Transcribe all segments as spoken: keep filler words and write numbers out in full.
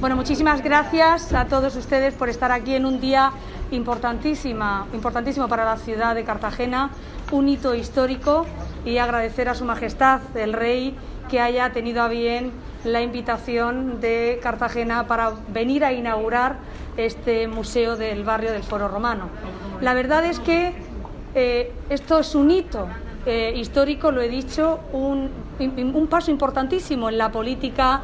Bueno, muchísimas gracias a todos ustedes por estar aquí en un día importantísima, importantísimo para la ciudad de Cartagena, un hito histórico, y agradecer a Su Majestad el Rey que haya tenido a bien la invitación de Cartagena para venir a inaugurar este museo del barrio del Foro Romano. La verdad es que eh, esto es un hito eh, histórico, lo he dicho, un, un paso importantísimo en la política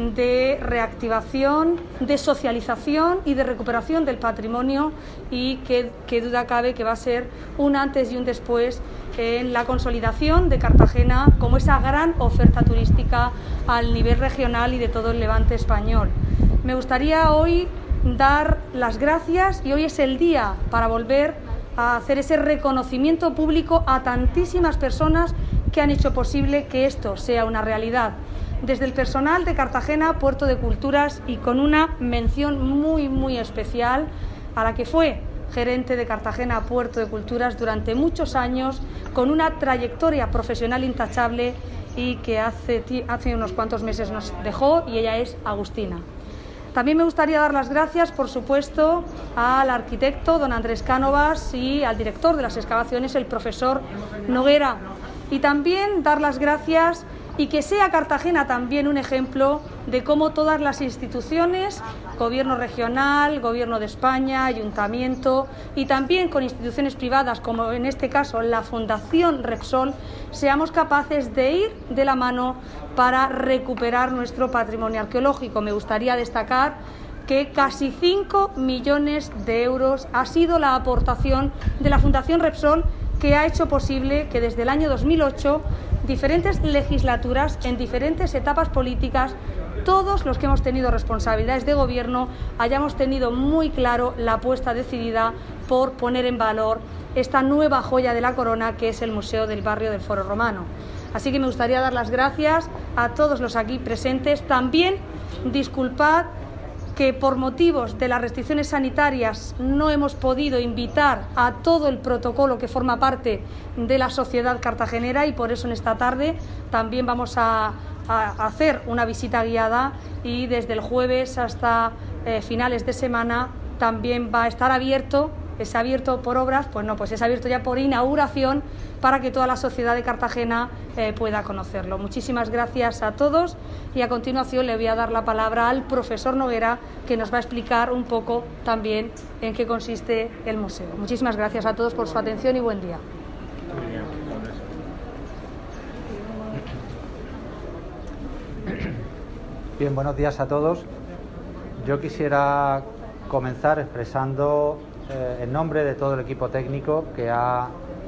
de reactivación, de socialización y de recuperación del patrimonio, y que, que duda cabe que va a ser un antes y un después en la consolidación de Cartagena como esa gran oferta turística al nivel regional y de todo el levante español. Me gustaría hoy dar las gracias, y hoy es el día para volver a hacer ese reconocimiento público a tantísimas personas que han hecho posible que esto sea una realidad. Desde el personal de Cartagena Puerto de Culturas, y con una mención muy muy especial a la que fue gerente de Cartagena Puerto de Culturas durante muchos años, con una trayectoria profesional intachable, y que hace, hace unos cuantos meses nos dejó, y ella es Agustina. También me gustaría dar las gracias, por supuesto, al arquitecto don Andrés Cánovas y al director de las excavaciones, el profesor Noguera. Y también dar las gracias, y que sea Cartagena también un ejemplo de cómo todas las instituciones, gobierno regional, gobierno de España, ayuntamiento, y también con instituciones privadas, como en este caso la Fundación Repsol, seamos capaces de ir de la mano para recuperar nuestro patrimonio arqueológico. Me gustaría destacar que casi cinco millones de euros ha sido la aportación de la Fundación Repsol, que ha hecho posible que desde el año dos mil ocho diferentes legislaturas en diferentes etapas políticas, todos los que hemos tenido responsabilidades de gobierno, hayamos tenido muy claro la apuesta decidida por poner en valor esta nueva joya de la corona, que es el Museo del Barrio del Foro Romano. Así que me gustaría dar las gracias a todos los aquí presentes. También disculpad que por motivos de las restricciones sanitarias no hemos podido invitar a todo el protocolo que forma parte de la sociedad cartagenera, y por eso en esta tarde también vamos a, a hacer una visita guiada, y desde el jueves hasta eh, finales de semana también va a estar abierto. ¿Es abierto por obras? Pues no, pues es abierto ya por inauguración, para que toda la sociedad de Cartagena eh, pueda conocerlo. Muchísimas gracias a todos, y a continuación le voy a dar la palabra al profesor Noguera, que nos va a explicar un poco también en qué consiste el museo. Muchísimas gracias a todos por su atención y buen día. Bien, buenos días a todos. Yo quisiera comenzar expresando Eh, en nombre de todo el equipo técnico que ha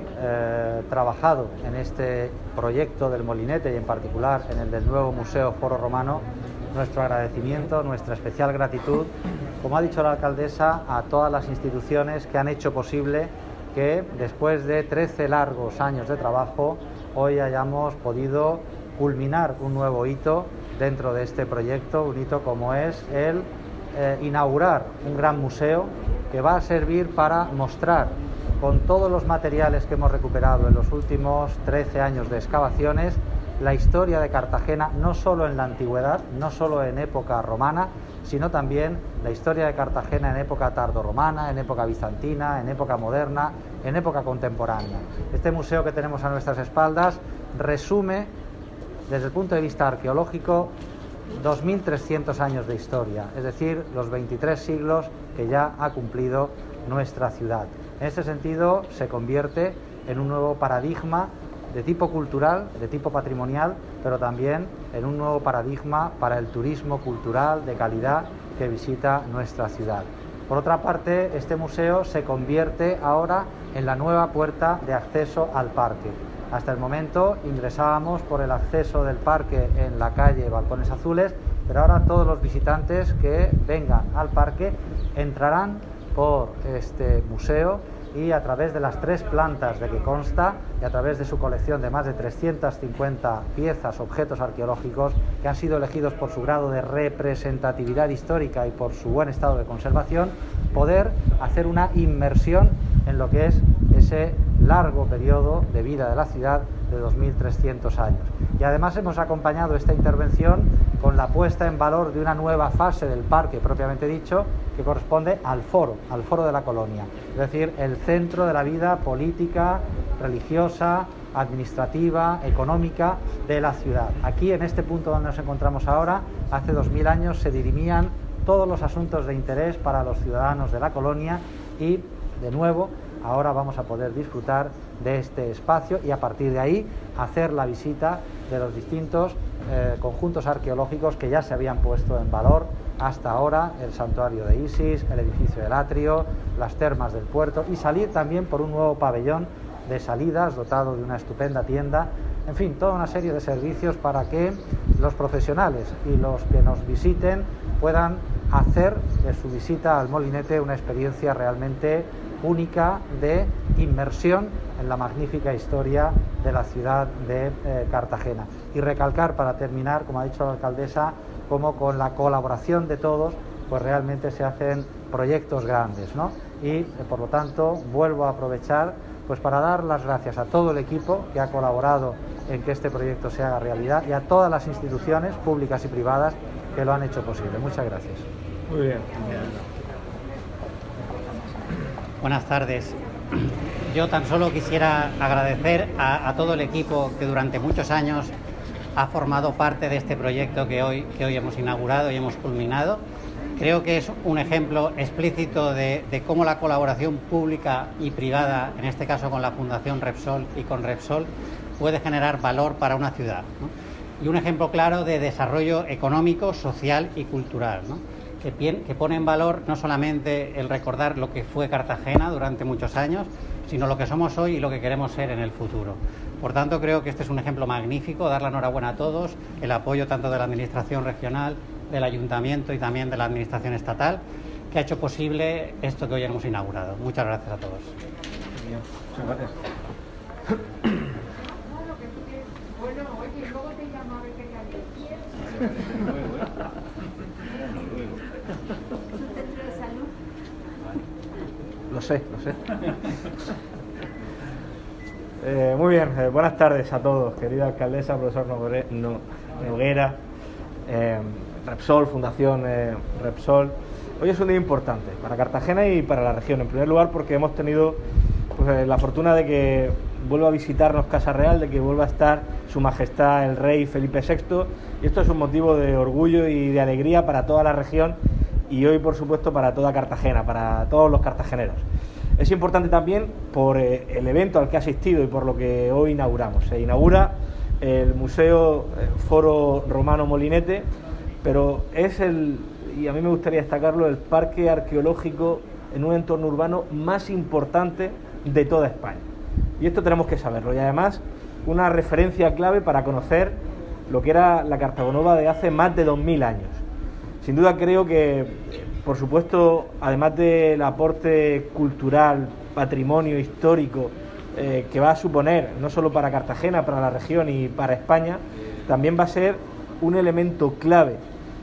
eh, trabajado en este proyecto del Molinete, y en particular en el del nuevo Museo Foro Romano, nuestro agradecimiento, nuestra especial gratitud, como ha dicho la alcaldesa, a todas las instituciones que han hecho posible que después de trece largos años de trabajo hoy hayamos podido culminar un nuevo hito dentro de este proyecto, un hito como es el eh, inaugurar un gran museo que va a servir para mostrar, con todos los materiales que hemos recuperado en los últimos trece años de excavaciones, la historia de Cartagena, no solo en la antigüedad, no solo en época romana, sino también la historia de Cartagena en época tardorromana, en época bizantina, en época moderna, en época contemporánea. Este museo que tenemos a nuestras espaldas resume, desde el punto de vista arqueológico, dos mil trescientos años de historia, es decir, los veintitrés siglos que ya ha cumplido nuestra ciudad. En este sentido, se convierte en un nuevo paradigma de tipo cultural, de tipo patrimonial, pero también en un nuevo paradigma para el turismo cultural de calidad que visita nuestra ciudad. Por otra parte, este museo se convierte ahora en la nueva puerta de acceso al parque. Hasta el momento ingresábamos por el acceso del parque en la calle Balcones Azules, pero ahora todos los visitantes que vengan al parque entrarán por este museo, y a través de las tres plantas de que consta, y a través de su colección de más de trescientas cincuenta piezas, objetos arqueológicos que han sido elegidos por su grado de representatividad histórica y por su buen estado de conservación, poder hacer una inmersión en lo que es ese largo periodo de vida de la ciudad de dos mil trescientos años. Y además hemos acompañado esta intervención con la puesta en valor de una nueva fase del parque propiamente dicho, que corresponde al foro, al foro de la colonia, es decir, el centro de la vida política, religiosa, administrativa, económica de la ciudad. Aquí, en este punto donde nos encontramos ahora, hace dos mil años se dirimían todos los asuntos de interés para los ciudadanos de la colonia y, de nuevo, ahora vamos a poder disfrutar de este espacio y a partir de ahí hacer la visita de los distintos eh, conjuntos arqueológicos que ya se habían puesto en valor hasta ahora, el santuario de Isis, el edificio del atrio, las termas del puerto, y salir también por un nuevo pabellón de salidas dotado de una estupenda tienda, en fin, toda una serie de servicios para que los profesionales y los que nos visiten puedan hacer de su visita al molinete una experiencia realmente única de inmersión en la magnífica historia de la ciudad de eh, Cartagena. Y recalcar, para terminar, como ha dicho la alcaldesa, como con la colaboración de todos, pues realmente se hacen proyectos grandes, ¿no? Y, eh, por lo tanto, vuelvo a aprovechar pues para dar las gracias a todo el equipo que ha colaborado en que este proyecto se haga realidad y a todas las instituciones públicas y privadas que lo han hecho posible. Muchas gracias. Muy bien. Buenas tardes. Yo tan solo quisiera agradecer a, a todo el equipo que durante muchos años ha formado parte de este proyecto que hoy, que hoy hemos inaugurado y hemos culminado. Creo que es un ejemplo explícito de, de cómo la colaboración pública y privada, en este caso con la Fundación Repsol y con Repsol, puede generar valor para una ciudad, ¿no? Y un ejemplo claro de desarrollo económico, social y cultural, ¿no? Que, que pone en valor no solamente el recordar lo que fue Cartagena durante muchos años, sino lo que somos hoy y lo que queremos ser en el futuro. Por tanto, creo que este es un ejemplo magnífico, dar la enhorabuena a todos, el apoyo tanto de la Administración regional, del Ayuntamiento y también de la Administración estatal, que ha hecho posible esto que hoy hemos inaugurado. Muchas gracias a todos. Bien, muchas gracias. Lo sé, lo sé. Eh, muy bien, eh, buenas tardes a todos, querida alcaldesa, profesor Noguera, eh, Repsol, Fundación eh, Repsol. Hoy es un día importante para Cartagena y para la región, en primer lugar porque hemos tenido pues, eh, la fortuna de que vuelva a visitarnos Casa Real, de que vuelva a estar Su Majestad el Rey Felipe sexto, y esto es un motivo de orgullo y de alegría para toda la región y hoy, por supuesto, para toda Cartagena, para todos los cartageneros. Es importante también por eh, el evento al que ha asistido y por lo que hoy inauguramos. Se inaugura el Museo eh, Foro Romano Molinete, pero es el, y a mí me gustaría destacarlo, el parque arqueológico en un entorno urbano más importante de toda España. Y esto tenemos que saberlo. Y además, una referencia clave para conocer lo que era la Cartagonova de hace más de dos mil años. Sin duda creo que, por supuesto, además del aporte cultural, patrimonio histórico eh, que va a suponer, no solo para Cartagena, para la región y para España, también va a ser un elemento clave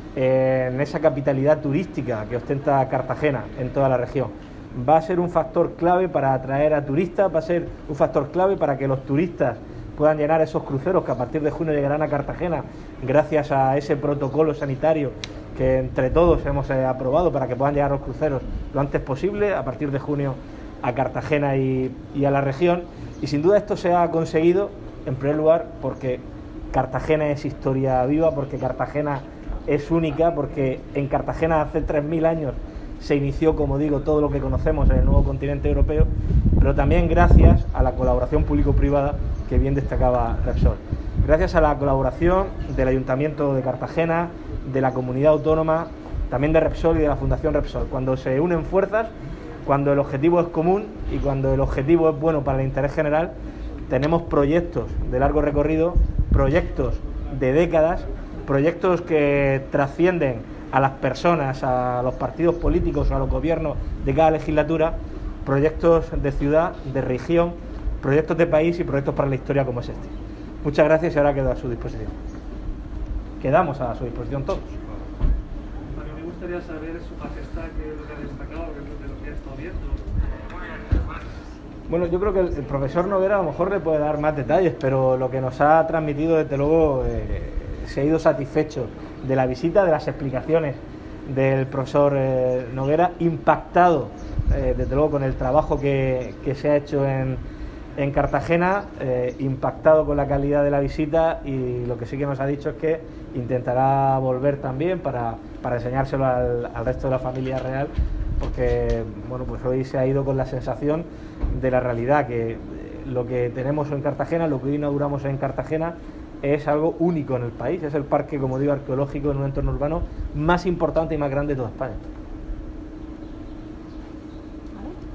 eh, en esa capitalidad turística que ostenta Cartagena en toda la región. Va a ser un factor clave para atraer a turistas, va a ser un factor clave para que los turistas puedan llenar esos cruceros que a partir de junio llegarán a Cartagena gracias a ese protocolo sanitario que entre todos hemos eh, aprobado para que puedan llegar los cruceros lo antes posible, a partir de junio a Cartagena y, y a la región. Y sin duda esto se ha conseguido, en primer lugar, porque Cartagena es historia viva, porque Cartagena es única, porque en Cartagena hace tres mil años se inició, como digo, todo lo que conocemos en el nuevo continente europeo, pero también gracias a la colaboración público-privada que bien destacaba Repsol. Gracias a la colaboración del Ayuntamiento de Cartagena, de la comunidad autónoma, también de Repsol y de la Fundación Repsol. Cuando se unen fuerzas, cuando el objetivo es común y cuando el objetivo es bueno para el interés general, tenemos proyectos de largo recorrido, proyectos de décadas, proyectos que trascienden a las personas, a los partidos políticos o a los gobiernos de cada legislatura, proyectos de ciudad, de región, proyectos de país y proyectos para la historia como es este. Muchas gracias y ahora quedo a su disposición. Quedamos a su disposición todos. A mí me gustaría saber, Su Majestad, qué es lo que ha destacado, qué es lo que ha estado viendo. Bueno, yo creo que el, el profesor Noguera a lo mejor le puede dar más detalles, pero lo que nos ha transmitido, desde luego, eh, se ha ido satisfecho de la visita, de las explicaciones del profesor eh, Noguera, impactado eh, desde luego con el trabajo que, que se ha hecho en, en Cartagena, eh, impactado con la calidad de la visita, y lo que sí que nos ha dicho es que intentará volver también para, para enseñárselo al, al resto de la familia real, porque bueno, pues hoy se ha ido con la sensación de la realidad, que lo que tenemos en Cartagena, lo que hoy inauguramos en Cartagena, es algo único en el país. Es el parque, como digo, arqueológico en un entorno urbano más importante y más grande de toda España.